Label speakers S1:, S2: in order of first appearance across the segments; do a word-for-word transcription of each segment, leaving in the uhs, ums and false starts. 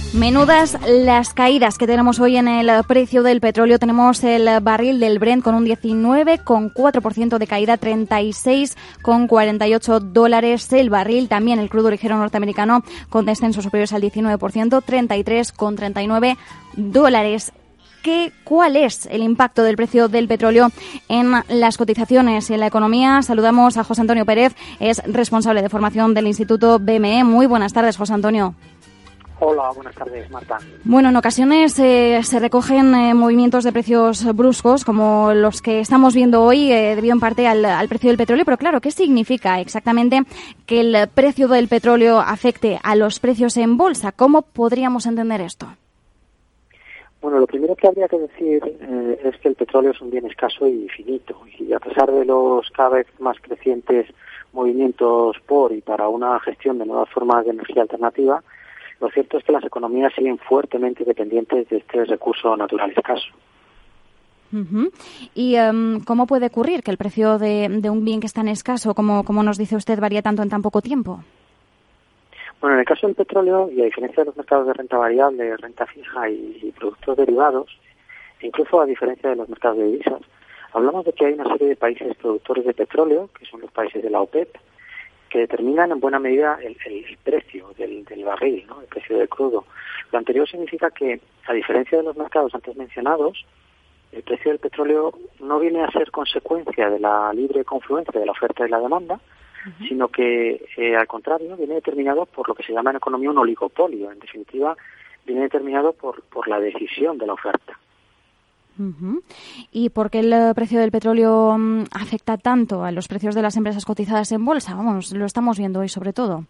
S1: Menudas las caídas que tenemos hoy en el precio del petróleo. Tenemos el barril del Brent con un diecinueve coma cuatro por ciento de caída, treinta y seis coma cuarenta y ocho dólares el barril. También el crudo ligero norteamericano con descensos superiores al diecinueve por ciento, treinta y tres coma treinta y nueve dólares. ¿Qué, ¿Cuál es el impacto del precio del petróleo en las cotizaciones y en la economía? Saludamos a José Antonio Pérez, es responsable de formación del Instituto B M E. Muy buenas tardes, José Antonio.
S2: Hola, buenas tardes, Marta.
S1: Bueno, en ocasiones eh, se recogen eh, movimientos de precios bruscos, como los que estamos viendo hoy, eh, debido en parte al, al precio del petróleo. Pero claro, ¿qué significa exactamente que el precio del petróleo afecte a los precios en bolsa? ¿Cómo podríamos entender esto?
S2: Bueno, lo primero que habría que decir eh, es que el petróleo es un bien escaso y finito. Y a pesar de los cada vez más crecientes movimientos por y para una gestión de nuevas formas de energía alternativa, lo cierto es que las economías siguen fuertemente dependientes de este recurso natural escaso.
S1: Uh-huh. ¿Y um, cómo puede ocurrir que el precio de, de un bien que es tan escaso, como, como nos dice usted, varía tanto en tan poco tiempo?
S2: Bueno, en el caso del petróleo, y a diferencia de los mercados de renta variable, renta fija y, y productos derivados, incluso a diferencia de los mercados de divisas, hablamos de que hay una serie de países productores de petróleo, que son los países de la OPEP, que determinan en buena medida el, el precio del, del barril, ¿no? El precio del crudo. Lo anterior significa que, a diferencia de los mercados antes mencionados, el precio del petróleo no viene a ser consecuencia de la libre confluencia de la oferta y la demanda, uh-huh. sino que, eh, al contrario, viene determinado por lo que se llama en economía un oligopolio. En definitiva, viene determinado por, por la decisión de la oferta.
S1: Uh-huh. ¿Y por qué el precio del petróleo um, afecta tanto a los precios de las empresas cotizadas en bolsa? Vamos, lo estamos viendo hoy sobre todo.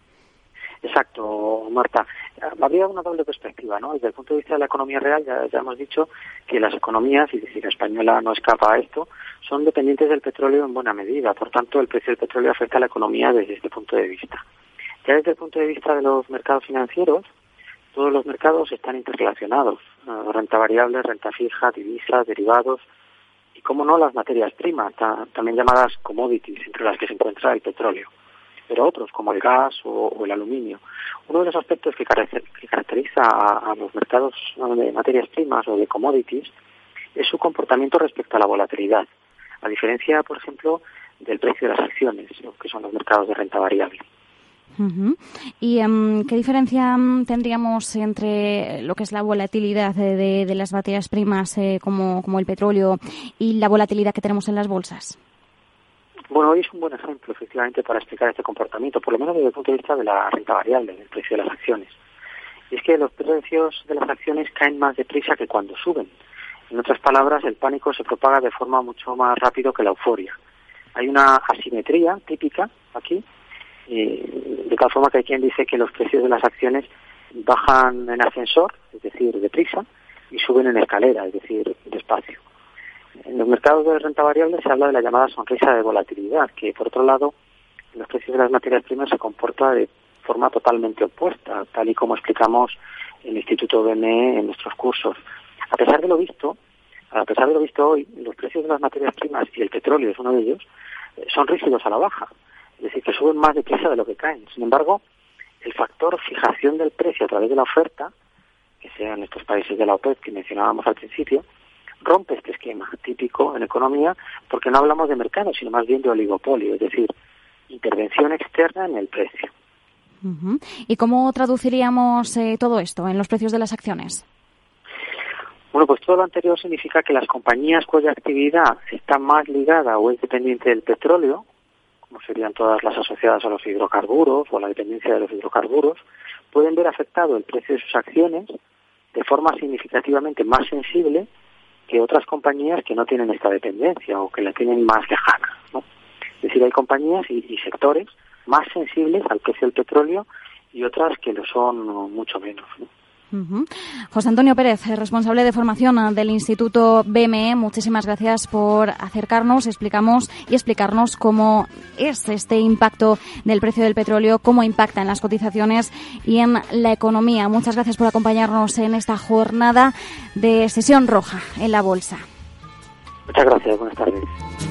S2: Exacto, Marta. Habría una doble perspectiva, ¿no? Desde el punto de vista de la economía real, ya, ya hemos dicho que las economías, y decir, la española no escapa a esto, son dependientes del petróleo en buena medida. Por tanto, el precio del petróleo afecta a la economía desde este punto de vista. Ya desde el punto de vista de los mercados financieros, todos los mercados están interrelacionados. Uh, renta variable, renta fija, divisas, derivados y, cómo no, las materias primas, ta, también llamadas commodities, entre las que se encuentra el petróleo, pero otros como el gas o, o el aluminio. Uno de los aspectos que, caracter, que caracteriza a, a los mercados de materias primas o de commodities es su comportamiento respecto a la volatilidad, a diferencia, por ejemplo, del precio de las acciones, que son los mercados de renta variable.
S1: Uh-huh. ¿Y um, qué diferencia um, tendríamos entre lo que es la volatilidad de, de, de las materias primas eh, como, como el petróleo y la volatilidad que tenemos en las bolsas?
S2: Bueno, hoy es un buen ejemplo, efectivamente, para explicar este comportamiento, por lo menos desde el punto de vista de la renta variable, del precio de las acciones. Y es que los precios de las acciones caen más deprisa que cuando suben. En otras palabras, el pánico se propaga de forma mucho más rápido que la euforia. Hay una asimetría típica aquí, eh, de tal forma que hay quien dice que los precios de las acciones bajan en ascensor, es decir, deprisa, y suben en escalera, es decir, despacio. En los mercados de renta variable se habla de la llamada sonrisa de volatilidad, que por otro lado, en los precios de las materias primas se comporta de forma totalmente opuesta, tal y como explicamos en el Instituto B M E en nuestros cursos. A pesar de lo visto, a pesar de lo visto hoy, los precios de las materias primas, y el petróleo es uno de ellos, son rígidos a la baja, es decir, que suben más deprisa de lo que caen. Sin embargo, el factor fijación del precio a través de la oferta, que sean estos países de la OPEP que mencionábamos al principio, rompe este esquema típico en economía, porque no hablamos de mercado, sino más bien de oligopolio, es decir, intervención externa en el precio.
S1: Uh-huh. ¿Y cómo traduciríamos eh, todo esto en los precios de las acciones?
S2: Bueno, pues todo lo anterior significa que las compañías cuya actividad está más ligada o es dependiente del petróleo, como serían todas las asociadas a los hidrocarburos o a la dependencia de los hidrocarburos, pueden ver afectado el precio de sus acciones de forma significativamente más sensible que otras compañías que no tienen esta dependencia o que la tienen más lejana, ¿no? Es decir, hay compañías y, y sectores más sensibles al precio del petróleo y otras que lo son mucho menos, ¿no?
S1: Uh-huh. José Antonio Pérez, responsable de formación del Instituto B M E, muchísimas gracias por acercarnos, explicamos y explicarnos cómo es este impacto del precio del petróleo, cómo impacta en las cotizaciones y en la economía. Muchas gracias por acompañarnos en esta jornada de sesión roja en la bolsa.
S2: Muchas gracias, buenas tardes.